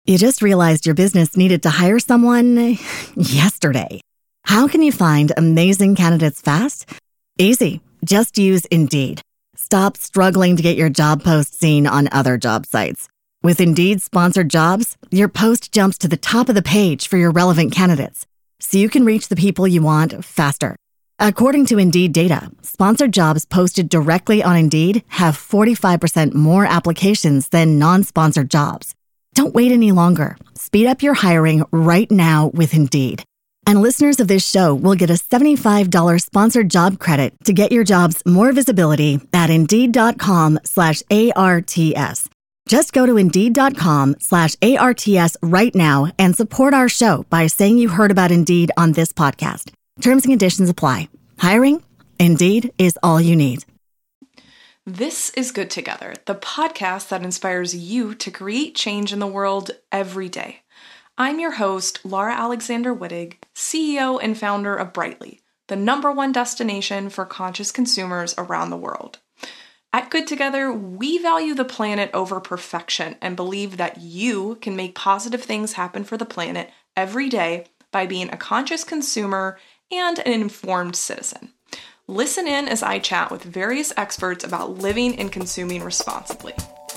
You just realized your business needed to hire someone yesterday. How can you find amazing candidates fast? Easy. Just use Indeed. Stop struggling to get your job post seen on other job sites. With Indeed sponsored jobs, your post jumps to the top of the page for your relevant candidates, so you can reach the people you want faster. According to Indeed data, sponsored jobs posted directly on Indeed have 45% more applications than non-sponsored jobs. Don't wait any longer. Speed up your hiring right now with Indeed. And listeners of this show will get a $75 sponsored job credit to get your jobs more visibility at Indeed.com/ARTS. Just go to Indeed.com/ARTS right now and support our show by saying you heard about Indeed on this podcast. Terms and conditions apply. Hiring? Indeed is all you need. This is Good Together, the podcast that inspires you to create change in the world every day. I'm your host, Laura Alexander Wittig, CEO and founder of Brightly, the #1 destination for conscious consumers around the world. At Good Together, we value the planet over perfection and believe that you can make positive things happen for the planet every day by being a conscious consumer and an informed citizen. Listen in as I chat with various experts about living and consuming responsibly.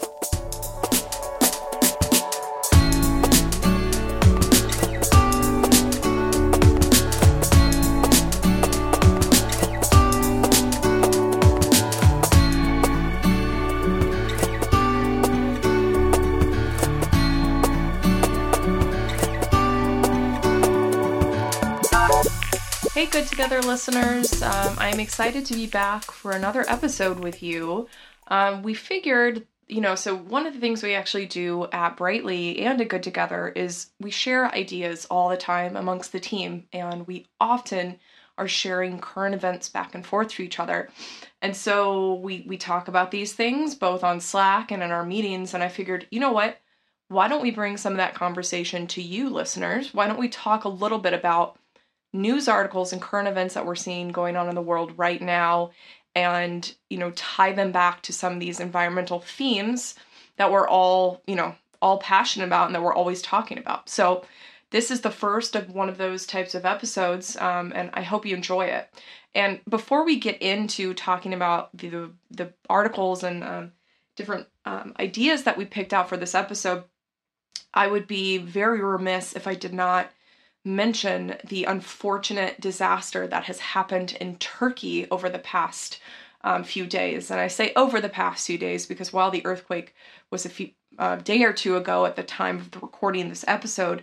Hey, Good Together listeners. I'm excited to be back for another episode with you. We figured, so one of the things we actually do at Brightly and at Good Together is we share ideas all the time amongst the team, and we often are sharing current events back and forth to each other. And so we talk about these things both on Slack and in our meetings, and I figured, you know what? Why don't we bring some of that conversation to you listeners? Why don't we talk a little bit about news articles and current events that we're seeing going on in the world right now and, tie them back to some of these environmental themes that we're all passionate about and that we're always talking about. So this is the first of one of those types of episodes, and I hope you enjoy it. And before we get into talking about the articles and different ideas that we picked out for this episode, I would be very remiss if I did not mention the unfortunate disaster that has happened in Turkey over the past few days. And I say over the past few days because while the earthquake was a few day or two ago at the time of the recording of this episode,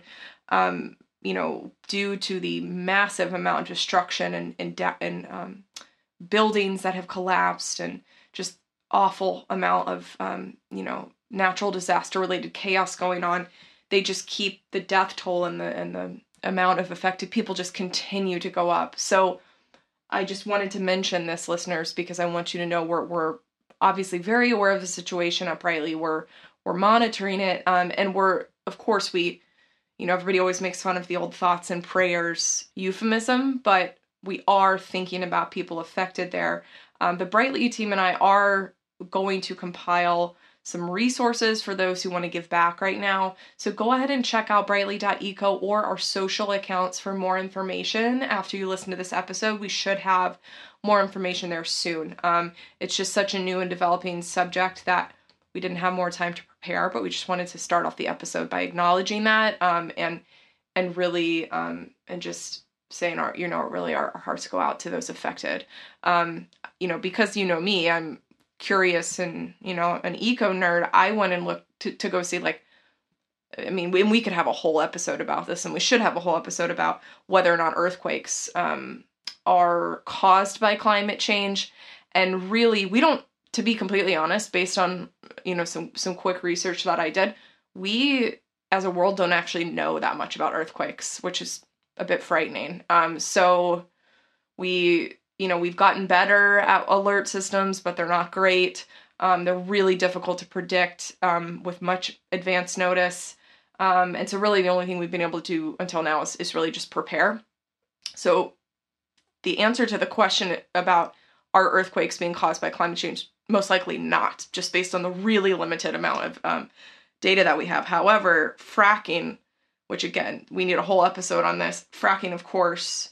due to the massive amount of destruction and buildings that have collapsed and just awful amount of natural disaster related chaos going on, they just keep the death toll and the amount of affected people just continue to go up. So I just wanted to mention this, listeners, because I want you to know we're obviously very aware of the situation at Brightly. We're monitoring it, and we're, of course, everybody always makes fun of the old thoughts and prayers euphemism, but we are thinking about people affected there. The Brightly team and I are going to compile some resources for those who want to give back right now. So go ahead and check out brightly.eco or our social accounts for more information. After you listen to this episode, we should have more information there soon. It's just such a new and developing subject that we didn't have more time to prepare, but we just wanted to start off the episode by acknowledging that and really and just saying our hearts go out to those affected. Because me, I'm curious and an eco nerd. I went and looked to go see we could have a whole episode about this, and we should have a whole episode about whether or not earthquakes are caused by climate change. And really, we don't, to be completely honest, based on some quick research that I did, we as a world don't actually know that much about earthquakes, which is a bit frightening. So we've gotten better at alert systems, but they're not great. They're really difficult to predict with much advance notice. And so really the only thing we've been able to do until now is really just prepare. So the answer to the question about are earthquakes being caused by climate change, most likely not, just based on the really limited amount of data that we have. However, fracking, which again, we need a whole episode on this, fracking, of course,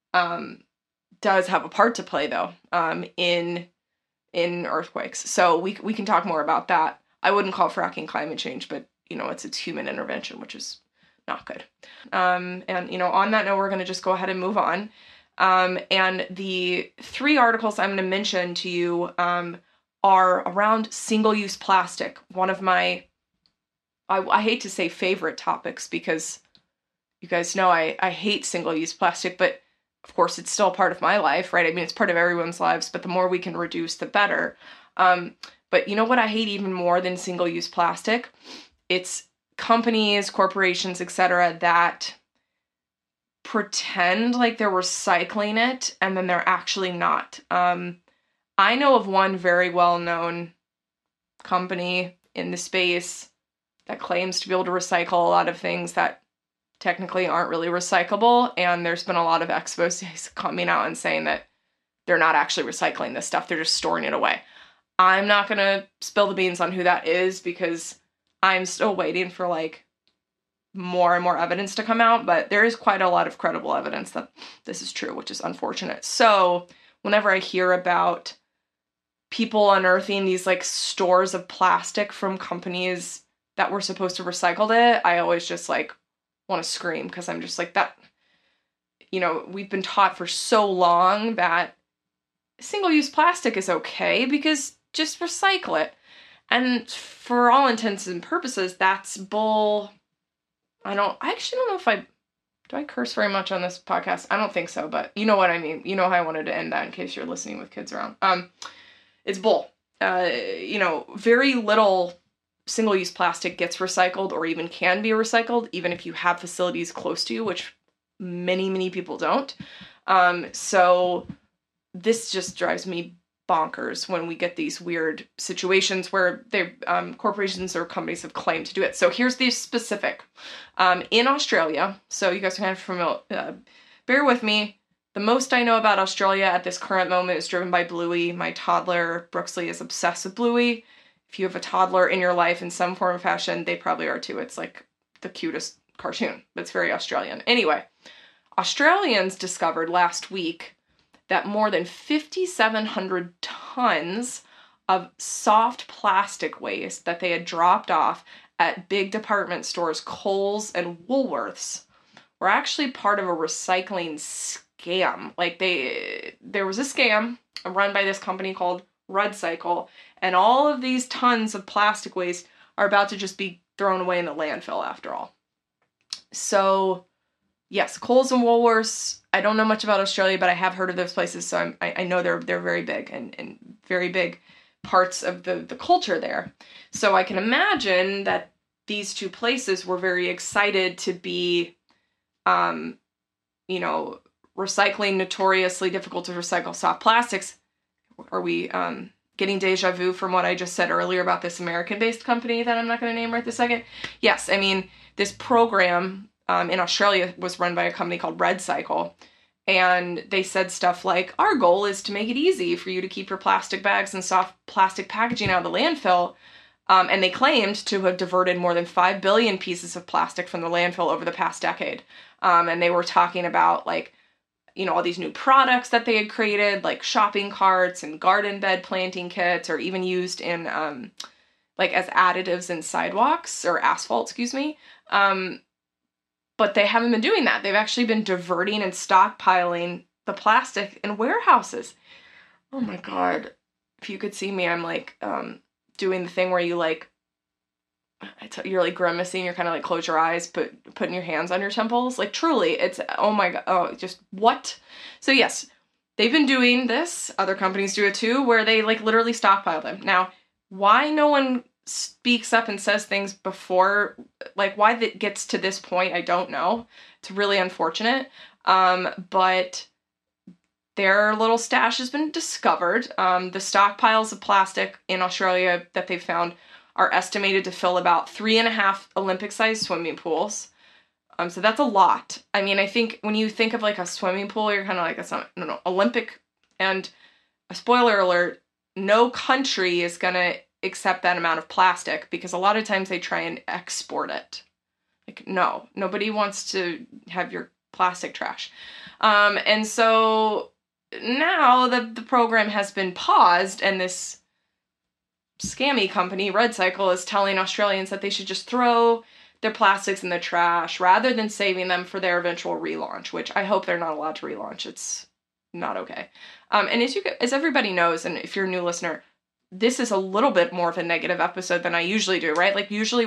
does have a part to play, though, in earthquakes. So we can talk more about that. I wouldn't call fracking climate change, but, it's human intervention, which is not good. And, on that note, we're going to just go ahead and move on. And the 3 articles I'm going to mention to you are around single-use plastic. One of my, I hate to say favorite topics, because you guys know I hate single-use plastic, but of course it's still part of my life, right? I mean, it's part of everyone's lives, but the more we can reduce, the better. But you know what I hate even more than single-use plastic? It's companies, corporations, etc., that pretend like they're recycling it and then they're actually not. I know of one very well-known company in the space that claims to be able to recycle a lot of things that technically aren't really recyclable, and there's been a lot of exposés coming out and saying that they're not actually recycling this stuff, they're just storing it away. I'm not going to spill the beans on who that is, because I'm still waiting for, more and more evidence to come out, but there is quite a lot of credible evidence that this is true, which is unfortunate. So whenever I hear about people unearthing these stores of plastic from companies that were supposed to recycle it, I always just want to scream, because I'm just that, we've been taught for so long that single-use plastic is okay because just recycle it. And for all intents and purposes, that's bull. I actually don't know if do I curse very much on this podcast? I don't think so, but you know what I mean. You know how I wanted to end that in case you're listening with kids around. It's bull. Very little single-use plastic gets recycled or even can be recycled, even if you have facilities close to you, which many, many people don't. So this just drives me bonkers when we get these weird situations where corporations or companies have claimed to do it. So here's the specific. In Australia, so you guys are kind of familiar, bear with me. The most I know about Australia at this current moment is driven by Bluey. My toddler, Brooksley, is obsessed with Bluey. If you have a toddler in your life in some form or fashion, they probably are too. It's the cutest cartoon, but it's very Australian. Anyway, Australians discovered last week that more than 5,700 tons of soft plastic waste that they had dropped off at big department stores, Coles and Woolworths, were actually part of a recycling scam. There was a scam run by this company called RedCycle, and all of these tons of plastic waste are about to just be thrown away in the landfill after all. So yes, Coles and Woolworths, I don't know much about Australia, but I have heard of those places, so I know they're very big and very big parts of the culture there. So I can imagine that these two places were very excited to be, recycling notoriously difficult to recycle soft plastics. Are we getting deja vu from what I just said earlier about this American-based company that I'm not going to name right this second? Yes, I mean, this program in Australia was run by a company called RedCycle, and they said stuff like, our goal is to make it easy for you to keep your plastic bags and soft plastic packaging out of the landfill, and they claimed to have diverted more than 5 billion pieces of plastic from the landfill over the past decade, and they were talking about all these new products that they had created, like shopping carts and garden bed planting kits, or even used in as additives in sidewalks or asphalt, excuse me. But they haven't been doing that. They've actually been diverting and stockpiling the plastic in warehouses. Oh my God. If you could see me, I'm doing the thing where you you're grimacing, you're kind of close your eyes, putting your hands on your temples. Truly, it's, oh my God, oh, just what? So yes, they've been doing this. Other companies do it too, where they literally stockpile them. Now, why no one speaks up and says things before, why that gets to this point, I don't know. It's really unfortunate. But their little stash has been discovered. The stockpiles of plastic in Australia that they've found are estimated to fill about 3.5 Olympic-sized swimming pools. So that's a lot. I mean, I think when you think of a swimming pool, you're kind of that's not, no, Olympic. And a spoiler alert, no country is going to accept that amount of plastic because a lot of times they try and export it. Like, no, nobody wants to have your plastic trash. And so now the program has been paused, and this scammy company, RedCycle, is telling Australians that they should just throw their plastics in the trash rather than saving them for their eventual relaunch, which I hope they're not allowed to relaunch. It's not okay. And as everybody knows, and if you're a new listener, this is a little bit more of a negative episode than I usually do, right? Like, usually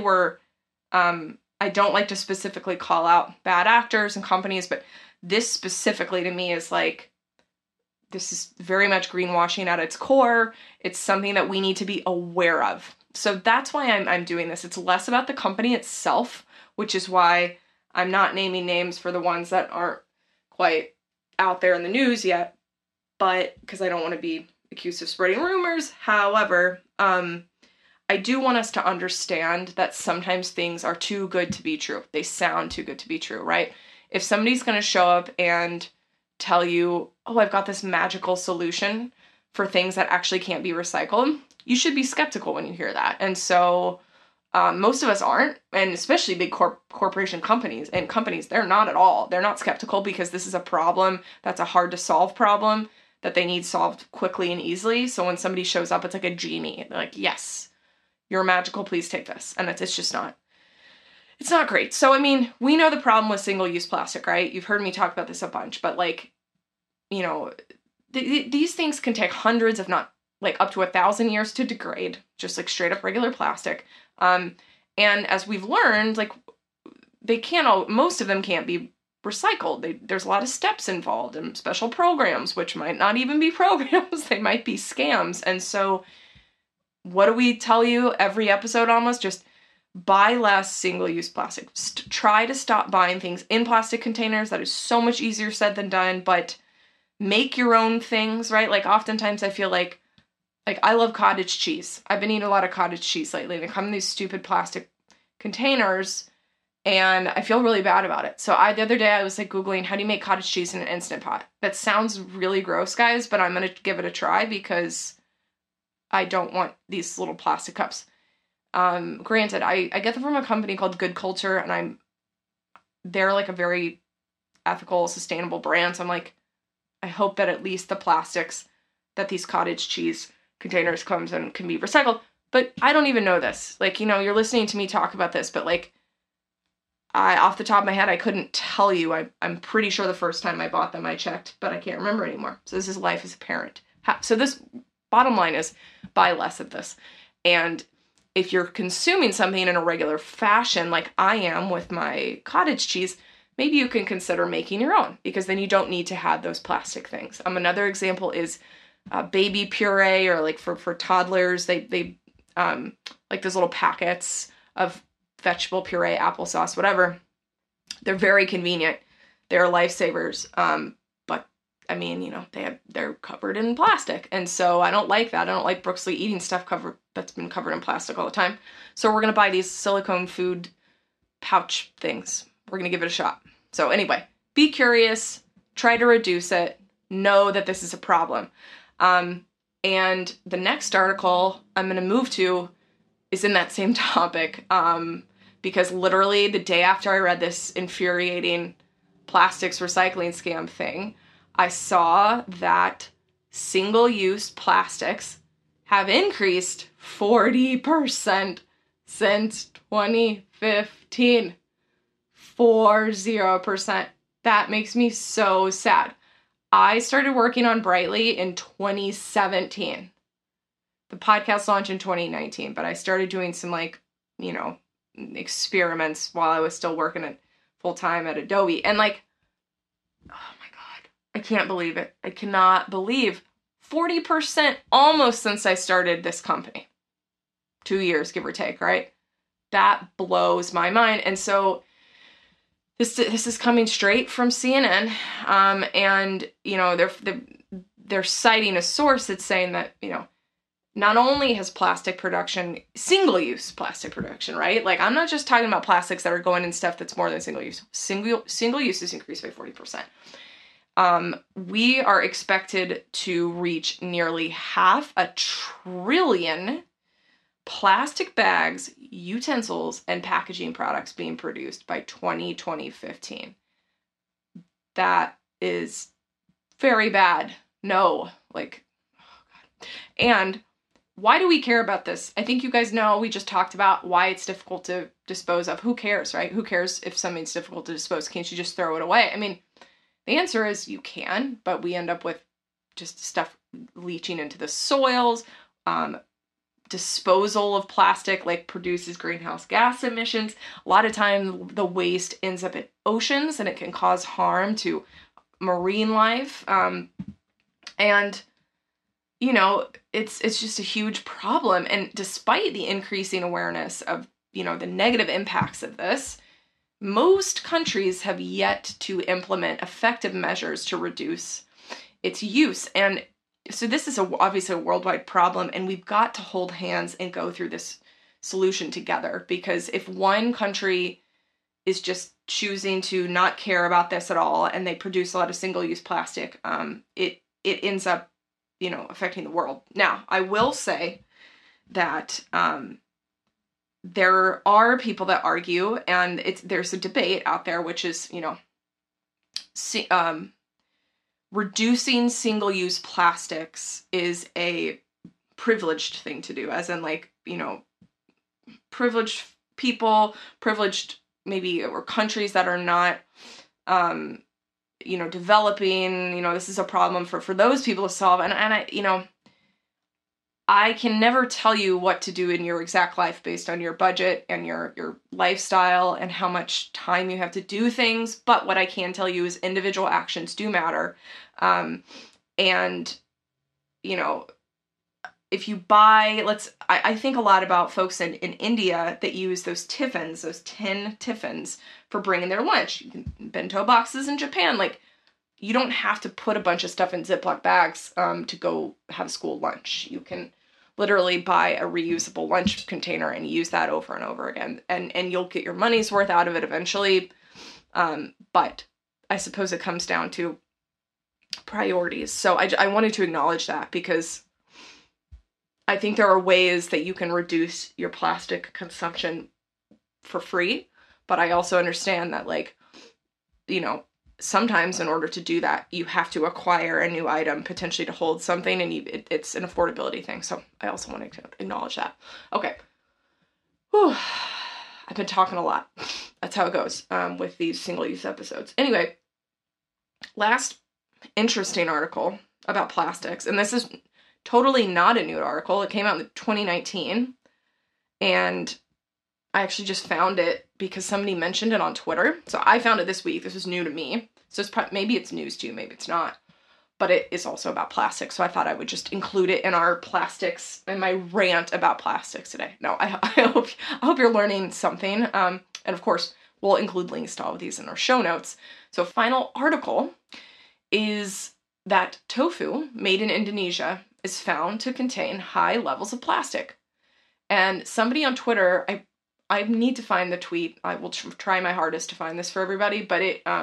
I don't like to specifically call out bad actors and companies, but this specifically to me is like, this is very much greenwashing at its core. It's something that we need to be aware of. So that's why I'm doing this. It's less about the company itself, which is why I'm not naming names for the ones that aren't quite out there in the news yet, but because I don't want to be accused of spreading rumors. However, I do want us to understand that sometimes things are too good to be true. They sound too good to be true, right? If somebody's going to show up and tell you, oh, I've got this magical solution for things that actually can't be recycled, you should be skeptical when you hear that. And so most of us aren't, and especially big corporation companies, they're not at all. They're not skeptical because this is a problem that's a hard to solve problem that they need solved quickly and easily. So when somebody shows up, it's like a genie. They're like, yes, you're magical, please take this. And it's just not. It's not great. So, I mean, we know the problem with single-use plastic, right? You've heard me talk about this a bunch, but like, you know, these things can take hundreds, if not like up to 1,000 years to degrade, just like straight up regular plastic. And as we've learned, like most of them can't be recycled. There's a lot of steps involved and special programs, which might not even be programs. They might be scams. And so what do we tell you every episode almost? Just buy less single-use plastic. Try to stop buying things in plastic containers. That is so much easier said than done, but make your own things, right? Like oftentimes I feel like I love cottage cheese. I've been eating a lot of cottage cheese lately. They come in these stupid plastic containers and I feel really bad about it. So the other day I was like Googling how do you make cottage cheese in an Instant Pot. That sounds really gross, guys, but I'm going to give it a try because I don't want these little plastic cups. Granted, I get them from a company called Good Culture, and they're like a very ethical, sustainable brand. So I'm like, I hope that at least the plastics that these cottage cheese containers comes in can be recycled. But I don't even know this. Like, you know, you're listening to me talk about this, but like, off the top of my head, I couldn't tell you. I'm pretty sure the first time I bought them, I checked, but I can't remember anymore. So this is life as a parent. So this bottom line is buy less of this. And if you're consuming something in a regular fashion, like I am with my cottage cheese, maybe you can consider making your own because then you don't need to have those plastic things. Another example is baby puree, or like for toddlers, they like those little packets of vegetable puree, applesauce, whatever. They're very convenient. They're lifesavers. But I mean, you know, they're covered in plastic. And so I don't like that. I don't like Brooksley eating stuff that's been covered in plastic all the time. So we're going to buy these silicone food pouch things. We're going to give it a shot. So anyway, be curious, try to reduce it, know that this is a problem. And the next article I'm going to move to is in that same topic, because literally the day after I read this infuriating plastics recycling scam thing, I saw that single-use plastics have increased 40% since 2015. 40%. That makes me so sad. I started working on Brightly in 2017. The podcast launched in 2019, but I started doing some experiments while I was still working at full-time at Adobe. And oh my God, I can't believe it. I cannot believe 40% almost since I started this company. 2 years, give or take, right? That blows my mind. And so this is coming straight from CNN, and they're citing a source that's saying that not only has plastic production, single-use plastic production, right? Like I'm not just talking about plastics that are going in stuff that's more than single use. Single use is increased by 40%. We are expected to reach nearly $500 billion plastic bags, utensils, and packaging products being produced by 2015. That is very bad. No, like, oh God. And why do we care about this? I think you guys know, we just talked about why it's difficult to dispose of. Who cares, right? Who cares if something's difficult to dispose? Can't you just throw it away? I mean, the answer is you can, but we end up with just stuff leaching into the soils. Disposal of plastic like produces greenhouse gas emissions. A lot of times the waste ends up in oceans and it can cause harm to marine life. And you know, it's just a huge problem. And despite the increasing awareness of, you know, the negative impacts of this, most countries have yet to implement effective measures to reduce its use. And so this is obviously a worldwide problem, and we've got to hold hands and go through this solution together. Because if one country is just choosing to not care about this at all, and they produce a lot of single-use plastic, it ends up, you know, affecting the world. Now, I will say that there are people that argue, and there's a debate out there, which is, you know, reducing single-use plastics is a privileged thing to do, as in, like, you know, privileged people, privileged maybe, or countries that are not, you know, developing, you know, this is a problem for those people to solve. And I, you know, I can never tell you what to do in your exact life based on your budget and your lifestyle and how much time you have to do things. But what I can tell you is individual actions do matter. And, you know, if you buy, I think a lot about folks in India that use those tiffins, those tin tiffins for bringing their lunch. Bento boxes in Japan, like, you don't have to put a bunch of stuff in Ziploc bags to go have school lunch. You can literally buy a reusable lunch container and use that over and over again. And you'll get your money's worth out of it eventually. But I suppose it comes down to priorities. So I wanted to acknowledge that, because I think there are ways that you can reduce your plastic consumption for free. But I also understand that, like, you know, sometimes in order to do that, you have to acquire a new item potentially to hold something, and it's an affordability thing. So I also want to acknowledge that. Okay. Whew. I've been talking a lot. That's how it goes with these single-use episodes. Anyway, last interesting article about plastics, and this is totally not a new article. It came out in 2019, and I actually just found it because somebody mentioned it on Twitter. So I found it this week. This was new to me. So maybe it's news to you, maybe it's not. But it is also about plastics. So I thought I would just include it in our plastics, in my rant about plastics today. No, I hope you're learning something. And of course, we'll include links to all of these in our show notes. So final article is that tofu made in Indonesia is found to contain high levels of plastic. And somebody on Twitter, I need to find the tweet. I will try my hardest to find this for everybody, but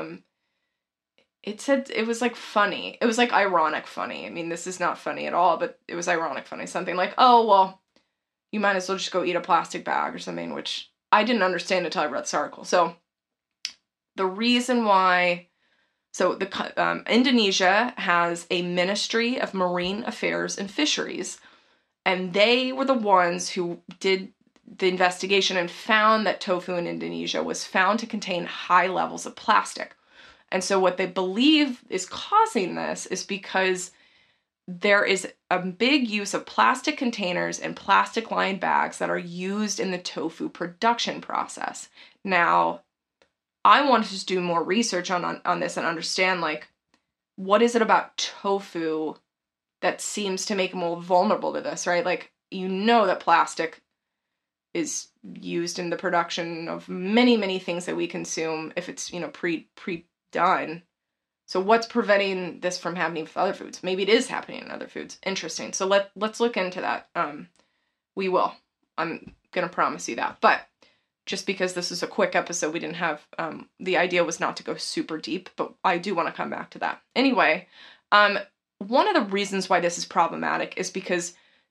it said, it was like funny. It was like ironic funny. I mean, this is not funny at all, but it was ironic funny. Something like, oh, well, you might as well just go eat a plastic bag or something, which I didn't understand until I read this article. So the reason why, Indonesia has a Ministry of Marine Affairs and Fisheries, and they were the ones who did the investigation and found that tofu in Indonesia was found to contain high levels of plastic. And so what they believe is causing this is because there is a big use of plastic containers and plastic-lined bags that are used in the tofu production process. Now, I wanted to do more research on this and understand, like, what is it about tofu that seems to make it more vulnerable to this, right? Like, you know that plastic is used in the production of many, many things that we consume if it's, you know, pre-done. So what's preventing this from happening with other foods? Maybe it is happening in other foods. Interesting. So let's look into that. We will. I'm going to promise you that. But just because this is a quick episode, we didn't have, the idea was not to go super deep, but I do want to come back to that. Anyway, one of the reasons why this is problematic is because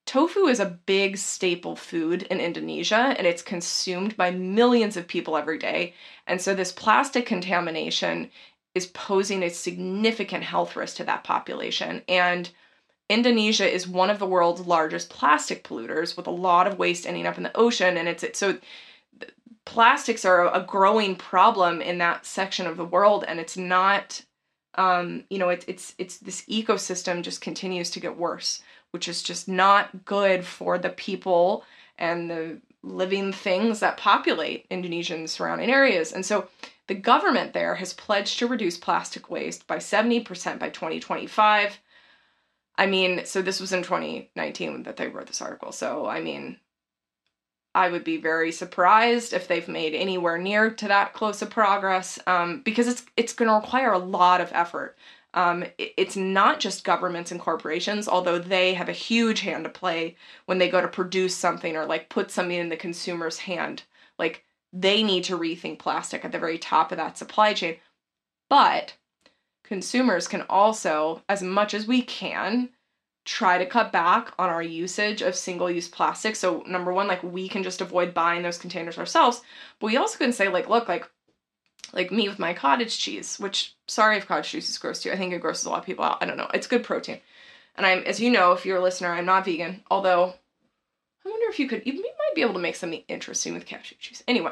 tofu is a big staple food in Indonesia, and it's consumed by millions of people every day. And so this plastic contamination is posing a significant health risk to that population. And Indonesia is one of the world's largest plastic polluters, with a lot of waste ending up in the ocean. And so plastics are a growing problem in that section of the world, and it's not, it's this ecosystem just continues to get worse, which is just not good for the people and the living things that populate Indonesia and the surrounding areas. And so the government there has pledged to reduce plastic waste by 70% by 2025. I mean, so this was in 2019 that they wrote this article. So, I mean, I would be very surprised if they've made anywhere near to that close of progress, because it's going to require a lot of effort. It's not just governments and corporations, although they have a huge hand to play when they go to produce something or like put something in the consumer's hand. Like, they need to rethink plastic at the very top of that supply chain. But consumers can also, as much as we can, try to cut back on our usage of single-use plastic. So number one, like, we can just avoid buying those containers ourselves. But we also can say, like, look, like me with my cottage cheese, which, sorry if cottage cheese is gross to you. I think it grosses a lot of people out. I don't know. It's good protein. And as you know, if you're a listener, I'm not vegan. Although, I wonder if you might be able to make something interesting with cashew cheese. Anyway,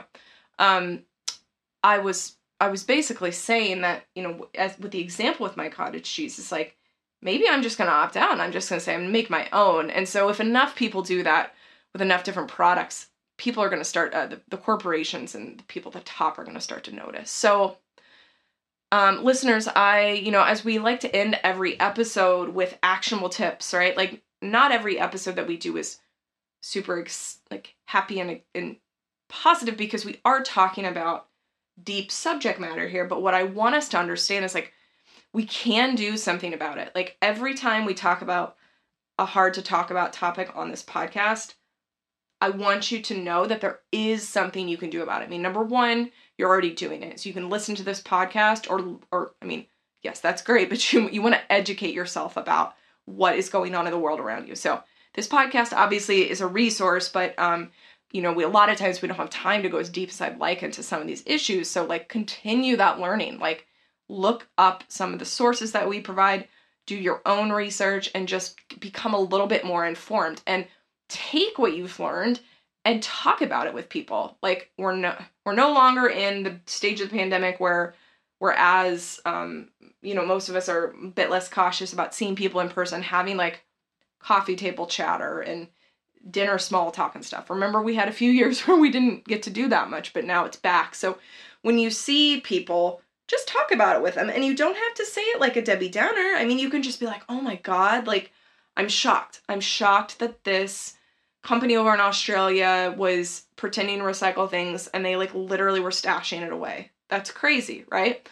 I was basically saying that, as with the example with my cottage cheese, it's like, maybe I'm just going to opt out and I'm just going to say I'm going to make my own. And so if enough people do that with enough different products, people are going to start, the corporations and the people at the top are going to start to notice. So, listeners, as we like to end every episode with actionable tips, right? Like, not every episode that we do is super happy and positive, because we are talking about deep subject matter here. But what I want us to understand is, like, we can do something about it. Like, every time we talk about a hard to talk about topic on this podcast, I want you to know that there is something you can do about it. I mean, number one, you're already doing it. So you can listen to this podcast or I mean, yes, that's great, but you want to educate yourself about what is going on in the world around you. So this podcast obviously is a resource, but a lot of times we don't have time to go as deep as I'd like into some of these issues. So, like, continue that learning. Like, look up some of the sources that we provide, do your own research, and just become a little bit more informed. And take what you've learned and talk about it with people. Like, we're no longer in the stage of the pandemic where as most of us are a bit less cautious about seeing people in person, having like coffee table chatter and dinner small talk and stuff. Remember, we had a few years where we didn't get to do that much, but now it's back. So when you see people, just talk about it with them. And you don't have to say it like a Debbie Downer. I mean, you can just be like, oh my God, like, I'm shocked. I'm shocked that this company over in Australia was pretending to recycle things and they like literally were stashing it away. That's crazy, right?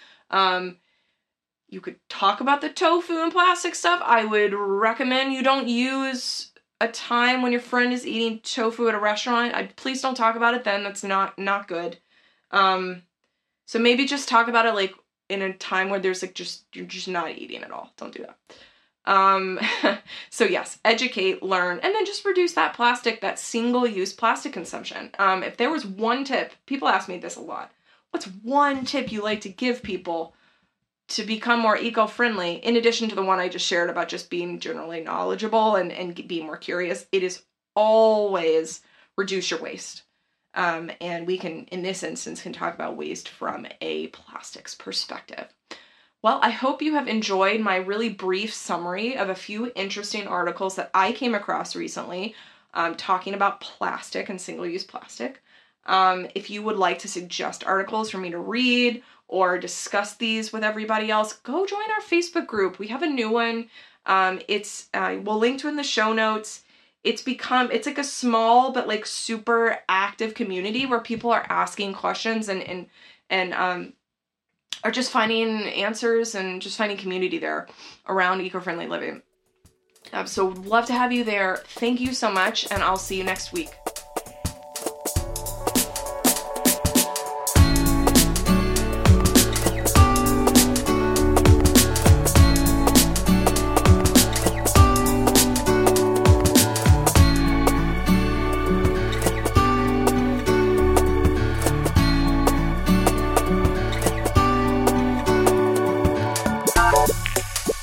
You could talk about the tofu and plastic stuff. I would recommend you don't use a time when your friend is eating tofu at a restaurant. Please don't talk about it then. That's not good. So maybe just talk about it like in a time where there's like you're just not eating at all. Don't do that. So yes, educate, learn, and then just reduce that single-use plastic consumption. If there was one tip, people ask me this a lot. What's one tip you like to give people to become more eco-friendly, in addition to the one I just shared about just being generally knowledgeable and being more curious? It is always reduce your waste. And we can, in this instance, can talk about waste from a plastics perspective. Well, I hope you have enjoyed my really brief summary of a few interesting articles that I came across recently, talking about plastic and single-use plastic. If you would like to suggest articles for me to read or discuss these with everybody else, go join our Facebook group. We have a new one. We'll link to it in the show notes. It's like a small but like super active community where people are asking questions and are just finding answers and just finding community there around eco-friendly living. So love to have you there. Thank you so much, and I'll see you next week.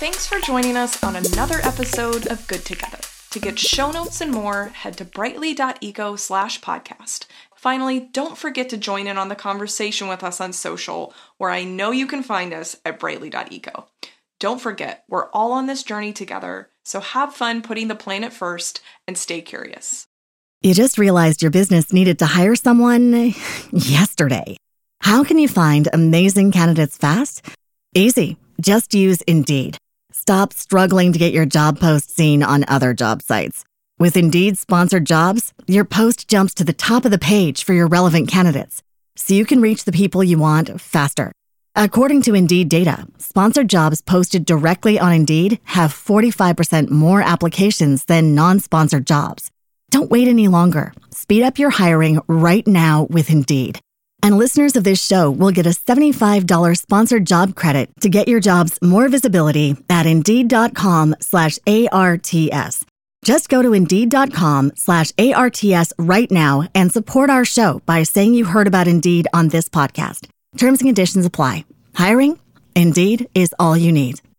Thanks for joining us on another episode of Good Together. To get show notes and more, head to brightly.eco/podcast. Finally, don't forget to join in on the conversation with us on social, where I know you can find us at brightly.eco. Don't forget, we're all on this journey together, so have fun putting the planet first and stay curious. You just realized your business needed to hire someone yesterday. How can you find amazing candidates fast? Easy. Just use Indeed. Stop struggling to get your job post seen on other job sites. With Indeed sponsored jobs, your post jumps to the top of the page for your relevant candidates, so you can reach the people you want faster. According to Indeed data, sponsored jobs posted directly on Indeed have 45% more applications than non-sponsored jobs. Don't wait any longer. Speed up your hiring right now with Indeed. And listeners of this show will get a $75 sponsored job credit to get your jobs more visibility at Indeed.com/ARTS. Just go to Indeed.com/ARTS right now and support our show by saying you heard about Indeed on this podcast. Terms and conditions apply. Hiring? Indeed is all you need.